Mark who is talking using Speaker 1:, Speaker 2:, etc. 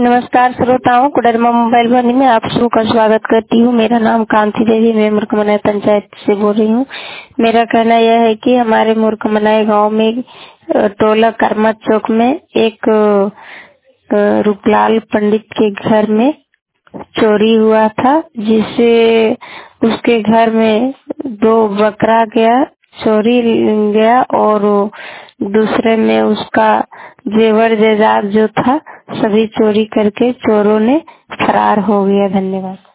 Speaker 1: नमस्कार श्रोताओं, कोडरमा मोबाइल वाणी में आप सबका स्वागत करती हूँ। मेरा नाम कांति देवी, मैं मुर्कमनाई पंचायत से बोल रही हूँ। मेरा कहना यह है कि हमारे मुर्कमनाई गांव में टोला कर्मा चौक में एक रूपलाल पंडित के घर में चोरी हुआ था, जिससे उसके घर में 2 बकरा गया, चोरी गया और दूसरे में उसका जेवर जेजाद जो था सभी चोरी करके चोरों ने फरार हो गया। धन्यवाद।